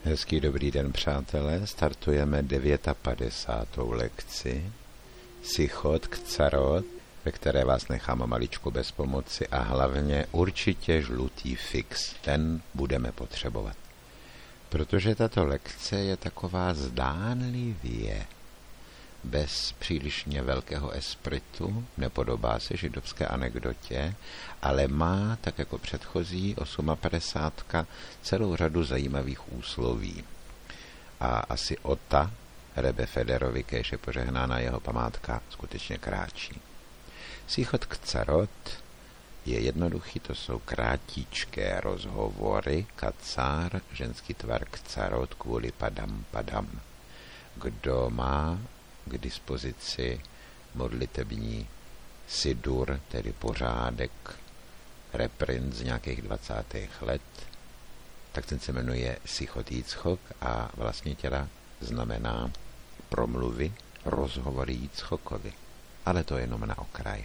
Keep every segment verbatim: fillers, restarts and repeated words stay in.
Hezký dobrý den, přátelé. Startujeme devátou lekci Sichot Kcarot, ve které vás nechám maličku bez pomoci a hlavně určitě žlutý fix. Ten budeme potřebovat. Protože tato lekce je taková zdánlivě bez přílišně velkého espritu, nepodobá se židovské anekdotě, ale má, tak jako předchozí padesátka, celou řadu zajímavých úsloví. A asi o ta Rebe Federovi, kéž je požehnána jeho památka, skutečně kráčí. Sichot Kcarot je jednoduchý, to jsou krátičké rozhovory, kacár, ženský tvar kcarot kvůli padam padam. Kdo má k dispozici modlitební sidur, tedy pořádek, reprint z nějakých dvacátých let, tak ten se jmenuje Sichot Jitzchok a vlastně teda znamená promluvy, rozhovory Jitzchokovi. Ale to jenom na okraj.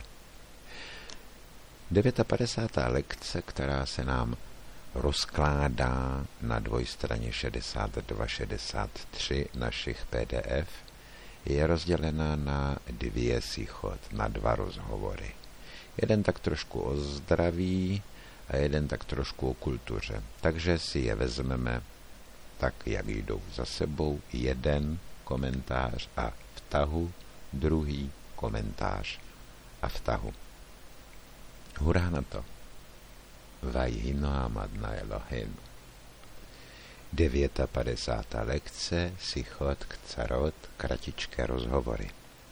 padesátá lekce, která se nám rozkládá na dvojstraně šedesát dva šedesát tři našich P D F, je rozdělena na dvě sichot, na dva rozhovory. Jeden tak trošku o zdraví a jeden tak trošku o kultuře. Takže si je vezmeme tak, jak jdou za sebou. Jeden komentář a vtahu, druhý komentář a vtahu. Hurá na to. Vajhino Amadna Elohenu. padesátá devátá lekce Sichot Kcarot, kratičké rozhovory.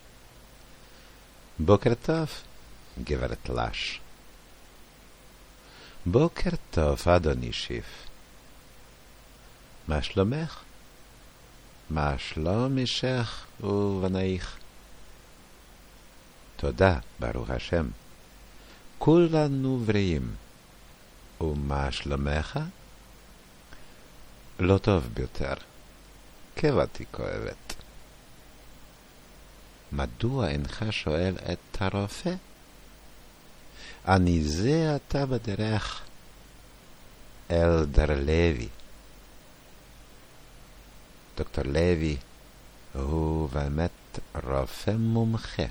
Boker tov, Gevert Lash. Boker tov, Adoni Shif. Ma shlomech? Ma shlom ishech uvanaich? Toda, Baruch Hashem. Kulanu vrim. ומה שלומך? לא טוב ביותר. קבעתי כואבת. מדוע אינך שואל את הרופא? אני זה עתה בדרך אל דר לוי. דוקטור לוי הוא באמת רופא מומחה.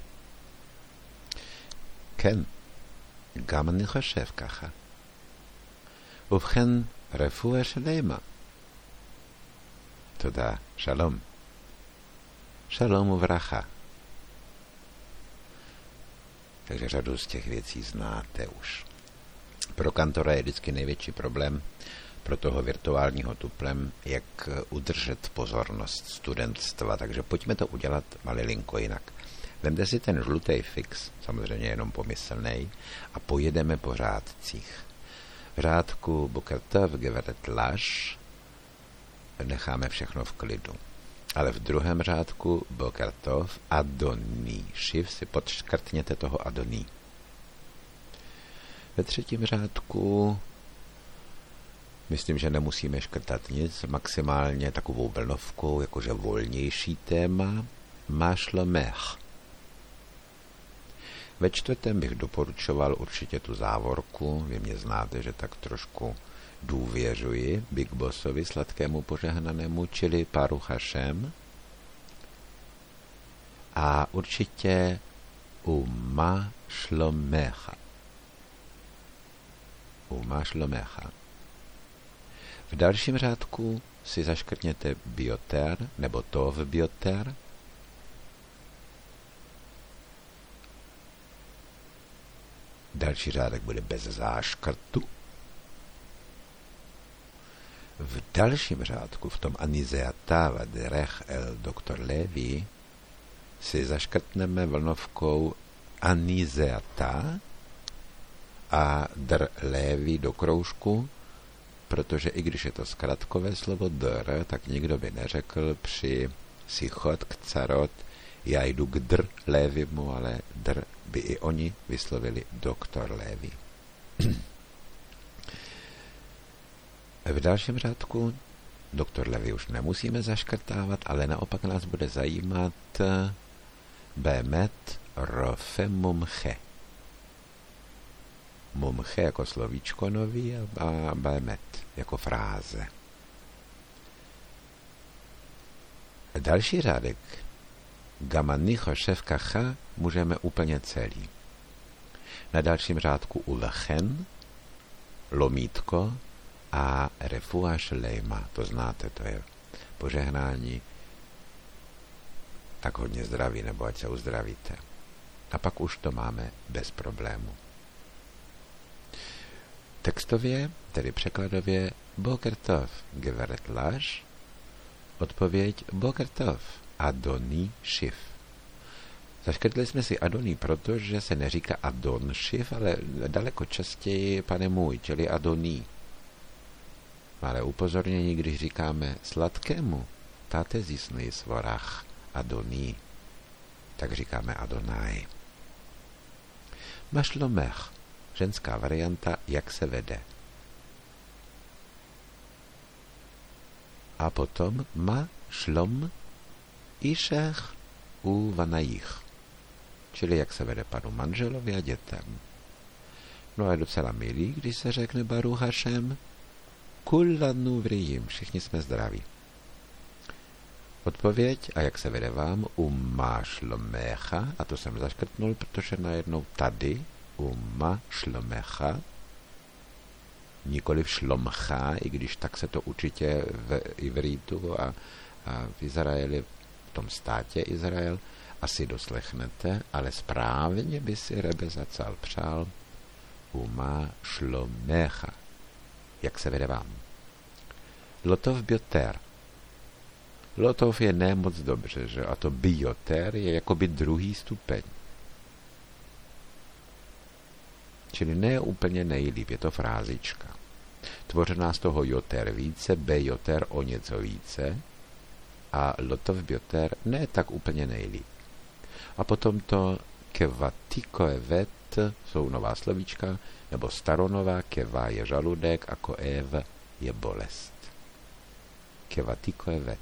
כן, גם אני חושב ככה. ובכן, רפואה שלמה. תודה, שלום. Šalom uvrcha. Takže řadu z těch věcí znáte už. Pro kantora je vždycky největší problém pro toho virtuálního tuplem, jak udržet pozornost studentstva. Takže pojďme to udělat malilinko jinak. Vemte si ten žlutý fix, samozřejmě jenom pomyslnej, a pojedeme po řádcích. V řádku Boker tov, Geveret Lash necháme všechno v klidu. Ale v druhém řádku Boker tov, Adoni Shif, si podškrtněte toho Adoni. Ve třetím řádku myslím, že nemusíme škrtat nic, maximálně takovou vlnovkou, jakože volnější téma, Ma shlomech. Ve čtvrtém bych doporučoval určitě tu závorku, vy mě znáte, že tak trošku důvěřuji Big Bossovi, sladkému požehnanému, čili Baruch Hashem. A určitě Uma shlomecha. Uma shlomecha. V dalším řádku si zaškrtněte bioter, nebo tov bioter. Další řádek bude bez záškrtu. V dalším řádku, v tom Anizeatava derech el doktor Levi, si zaškrtneme vlnovkou Anizeata a dr Levi do kroužku, protože i když je to zkratkové slovo dr, tak nikdo by neřekl při Sichot Kcarot, já jdu k dr Levimu, ale dr by i oni vyslovili doktor Levi. V dalším řádku doktor Levi už nemusíme zaškrtávat, ale naopak nás bude zajímat Bemet rofe mumche. Mumche jako slovíčko nový a Bemet jako fráze. Další řádek Gamanicho ševkacha můžeme úplně celý. Na dalším řádku ulechen, lomítko a refuáš lejma. To znáte, to je požehnání. Tak hodně zdraví, nebo ať se uzdravíte. A pak už to máme bez problému. Textově, tedy překladově, Boker tov, geveret laž, odpověď Boker tov, Adoni šiv. Zaškrtli jsme si Adoni, protože se neříká Adon šiv, ale daleko častěji pane můj, čili Adoni. Ale upozornění, když říkáme sladkému, táte zisný svorach Adoni, tak říkáme Adonai. Mašlomech, ženská varianta, jak se vede. A potom ma šlom išech u vanajich, čili jak se vede panu manželovi a dětem. No a je docela milý, když se řekne Baruch Hašem, kulanu vrijim, všichni jsme zdraví. Odpověď, a jak se vede vám, u ma šlomecha, a to jsem zaškrtnul, protože najednou tady, u ma šlomecha, nikoliv šlomcha, i když tak se to určitě v Ivritu a, a v Izraeli, v tom státě Izrael, asi doslechnete, ale správně by si Rebe Zacal přál u ma šlomecha. Jak se vede vám? Lotov bioter. Lotov je ne moc dobře, že? A to bioter je jakoby druhý stupeň. Čili ne úplně nejlíp, je to frázička. Tvořená z toho joter více, bejoter o něco více a lotov bioter ne tak úplně nejlíp. A potom to kevatiko evet jsou nová slovíčka, nebo staronová, keva je žaludek a koev je bolest. Kevatiko evet.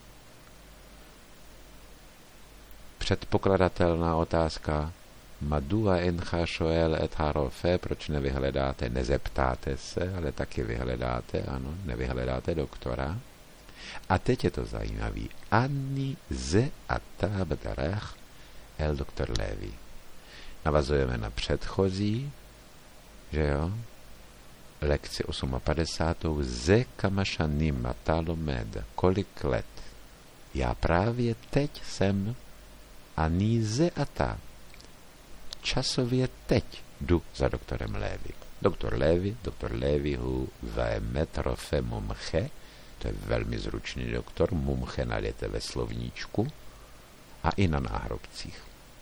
Předpokladatelná otázka. Madua encha shoel et harofe, proč nevyhledáte, nezeptáte se, ale taky vyhledáte, ano, nevyhledáte doktora. A teď je to zajímavý. Ani ze ata b'derech el doktor Levi. Navazujeme na předchozí, že jo, lekci padesát osm. Ze kamašanim atalomed, kolik let. Já právě teď jsem ani ze ata. Časově teď jdu za doktorem Levi. Doktor Levi, doktor Levi hu vemet rofe mumche, to je velmi zručný doktor, mumche najdete ve slovníčku a i na náhrobcích.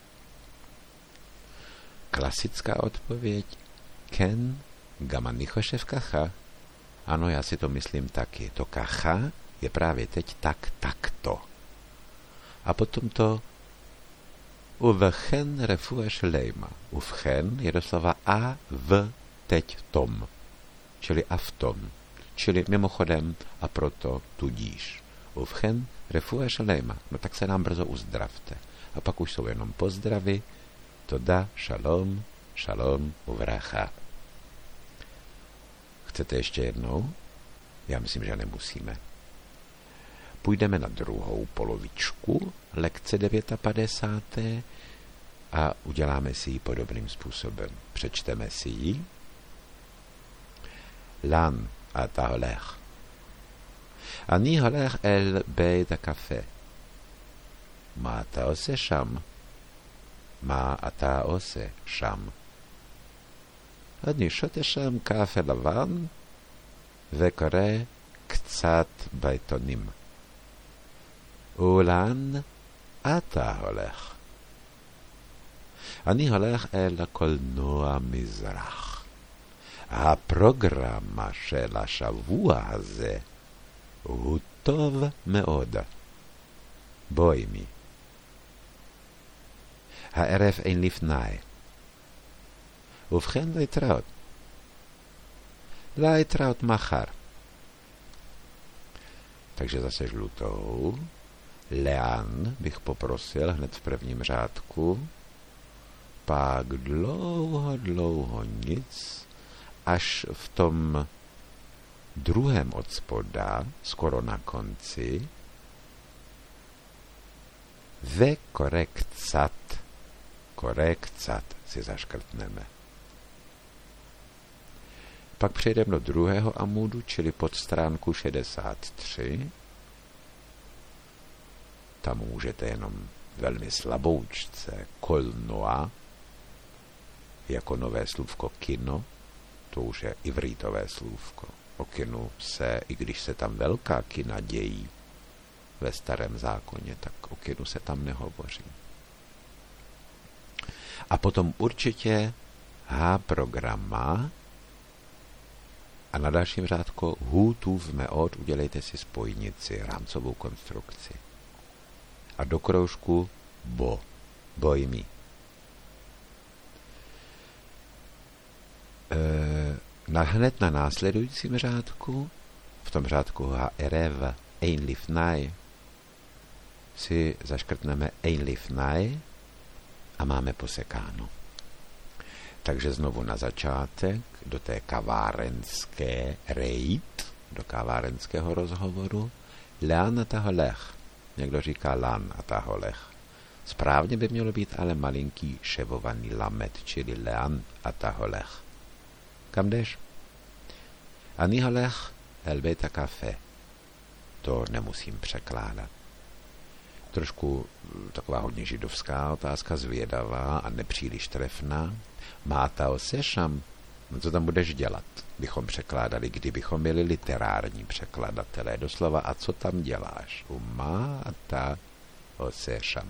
Klasická odpověď, ken gamanichošev kacha. Ano, já si to myslím taky. To kacha je právě teď tak, takto. A potom to Uvchen refueš lejma. Uvchen je doslova a v teď tom. Čili a v tom. Čili mimochodem a proto tudíž. Uvchen refueš lejma. No tak se nám brzo uzdravte. A pak už jsou jenom pozdravy. Toda, šalom, šalom, uvracha. Chcete ještě jednou? Já myslím, že nemusíme. Půjdeme na druhou polovičku lekce padesát devět a uděláme si ji podobným způsobem. Přečteme si ji. Lan ata holech. Ani holech el beit הקפה. מה אתה עושה שם? מה אתה עושה שם? אני שותה שם קפה לבן וקורא קצת בעיתונים. ולאן אתה הולך? אני הולך אל הקולנוע מזרח. הפרוגרמה של השבוע הזה הוא טוב מאוד. בואי מי. הערב אין לפני. ובכן להתראות. להתראות מחר. Takže zase žlutou. Lean bych poprosil hned v prvním řádku. Pak dlouho, dlouho nic, až v tom druhém od spoda, skoro na konci, Ve korekcat. Korekcat si zaškrtneme. Pak přejdeme do druhého amudu, čili pod stránku šedesát tři. Tam můžete jenom velmi slaboučce kolnoa, jako nové slůvko kino, to už je ivrítové slůvko. O kinu se, i když se tam velká kina dějí ve starém zákoně, tak o kinu se tam nehovoří. A potom určitě H programa a na dalším řádku hůtův meod udělejte si spojnici, rámcovou konstrukci. A do kroužku bo, bojmi. E, na, hned na následujícím řádku, v tom řádku ha erev ein lifnai, si zaškrtneme ein lifnai a máme posekáno. Takže znovu na začátek do té kavárenské rejt, do kavárenského rozhovoru, lean a taholech. Někdo říká lan a taholech. Správně by mělo být ale malinký ševovaný lamet, čili lean a taholech. Kam jdeš? Ani holech helbejta kafe. To nemusím překládat. Trošku taková hodně židovská otázka, zvědavá a nepříliš trefná. Máta osešam, no co tam budeš dělat? Bychom překládali, kdybychom byli literární překladatelé. Doslova, a co tam děláš? U máta osešam.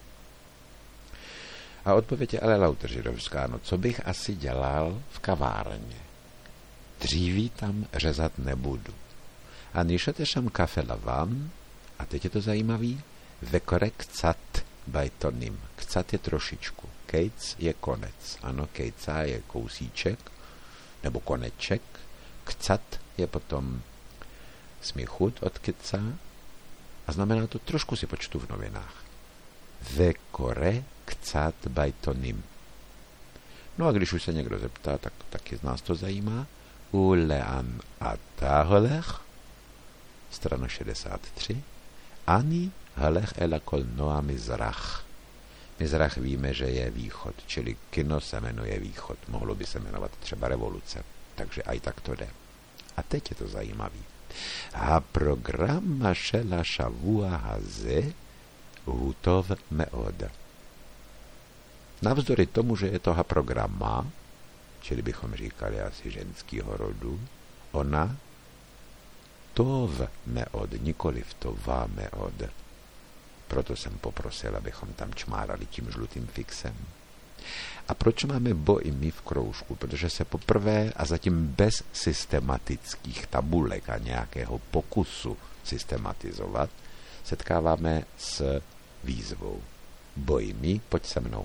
A odpověď je ale lauter židovská, no co bych asi dělal v kavárně? Dříví tam řezat nebudu. A nýšatešam kafe lavan, a teď je to zajímavý, vekorek cat bajtonim. Kcat je trošičku. Kejc je konec. Ano, kejca je kousíček, nebo koneček. Kcat je potom smichut od keca a znamená to, trošku si počtu v novinách. Vekore kcat bajtonim. No a když už se někdo zeptá, tak taky z nás to zajímá. Ulean a taholech, strana šedesát tři. Ani halech ela kolnoa mizrach. Mizrach víme, že je východ, čili kino se jmenuje východ. Mohlo by se jmenovat třeba revoluce, takže aj tak to jde. A teď je to zajímavý. A programa šela šavua haze hutov meod. Navzdory tomu, že je to programa, čili bychom říkali asi ženskýho rodu, ona tov meod, nikoliv tova meod. Proto jsem poprosil, abychom tam čmárali tím žlutým fixem. A proč máme bo i my v kroužku? Protože se poprvé a zatím bez systematických tabulek a nějakého pokusu systematizovat setkáváme s výzvou. Bo i my, pojď se mnou.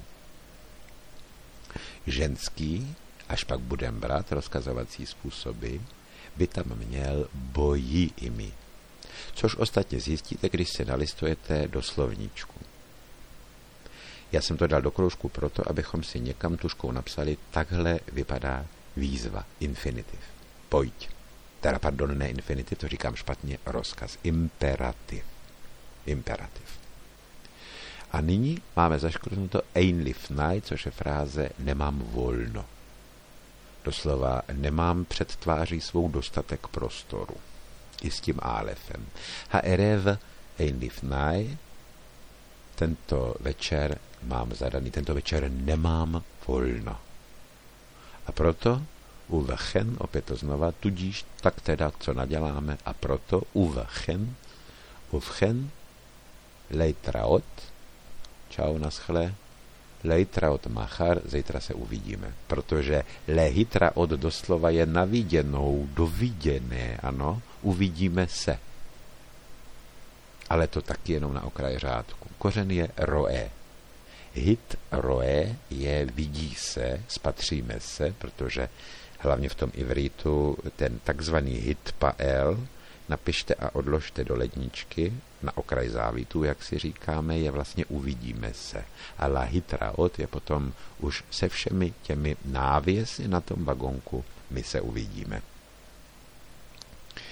Ženský, až pak budeme brát rozkazovací způsoby, by tam měl bojí i my. Což ostatně zjistíte, když se nalistujete do slovníčku. Já jsem to dal do kroužku proto, abychom si někam tuškou napsali, takhle vypadá výzva, infinitiv. Pojď. Teda, pardon, ne infinitiv, to říkám špatně, rozkaz, imperativ. Imperativ. A nyní máme zaškrtnuto ein lifnai, což je fráze nemám volno. Doslova nemám před tváří svou dostatek prostoru. I s tím álefem. Ha erev ein lifnai, tento večer mám zadaný, tento večer nemám volno. A proto uvechen, opět to znova, tudíž tak teda, co naděláme, a proto uvechen, uvchen, lejtraot, čau, naschle, lejtraot machar, zítra se uvidíme, protože lehitraot doslova je naviděnou, doviděné, ano, uvidíme se. Ale to taky jenom na okraji řádku. Kořen je roe. Hit roe je vidí se, spatříme se, protože hlavně v tom ivritu ten takzvaný hit pael napište a odložte do ledničky na okraj závitu, jak si říkáme, je vlastně uvidíme se. A la hitraot je potom už se všemi těmi návěsy na tom vagonku my se uvidíme.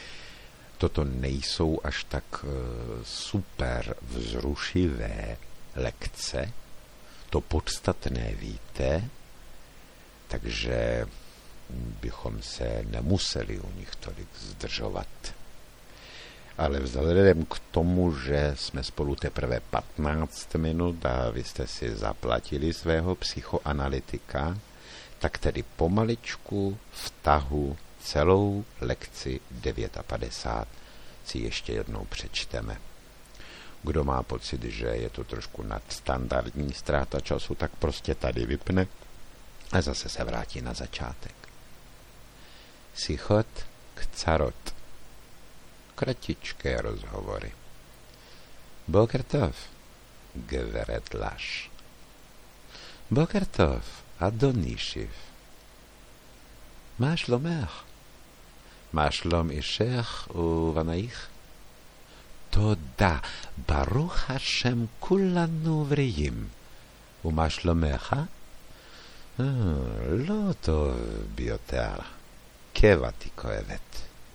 Toto nejsou až tak uh, super vzrušivé lekce, to podstatné víte, takže bychom se nemuseli u nich tolik zdržovat. Ale vzhledem k tomu, že jsme spolu teprve patnáct minut a vy jste si zaplatili svého psychoanalytika, tak tedy pomaličku v tahu celou lekci padesát devět si ještě jednou přečteme. Kdo má pocit, že je to trošku nadstandardní ztráta času, tak prostě tady vypne a zase se vrátí na začátek. Sichot kcarot. Kratičké rozhovory. Boker tov, gveret Laš. Boker tov, אדוני מה שלומך? מה שלום אישך ובנייך? תודה, ברוך השם כולנו בריאים. ומה שלומך? אה, לא טוב ביותר, קבעתי כואבת.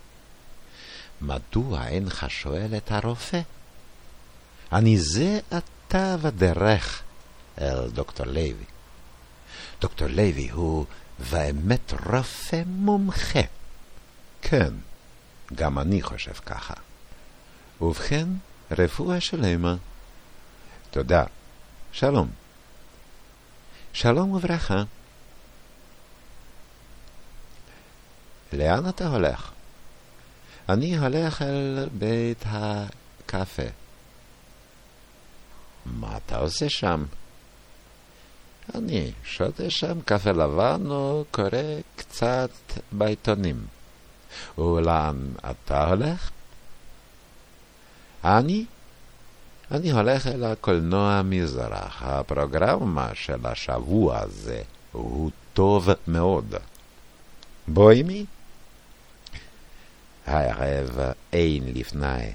מדוע אינך שואל את הרופא? אני זה אתה בדרך אל דוקטור לוי. דוקטור לוי הוא באמת רופא מומחה. כן, גם אני חושב ככה. ובכן, רפואה שלמה. תודה. שלום. שלום וברכה. לאן אתה הולך? אני הולך אל בית הקפה. מה אתה עושה שם? אני שותה שם קפה לבן או קורא קצת בעיתונים. ולאן אתה הולך? אני? אני הולך אל הקולנוע מזרח. הפרוגרמה של השבוע הזה הוא טוב מאוד. בואי מי? הערב אין לפני.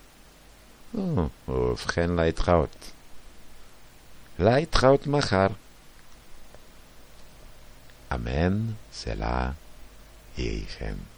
ובכן להתראות. להתראות מחר. אמן, סלע, יהיכם.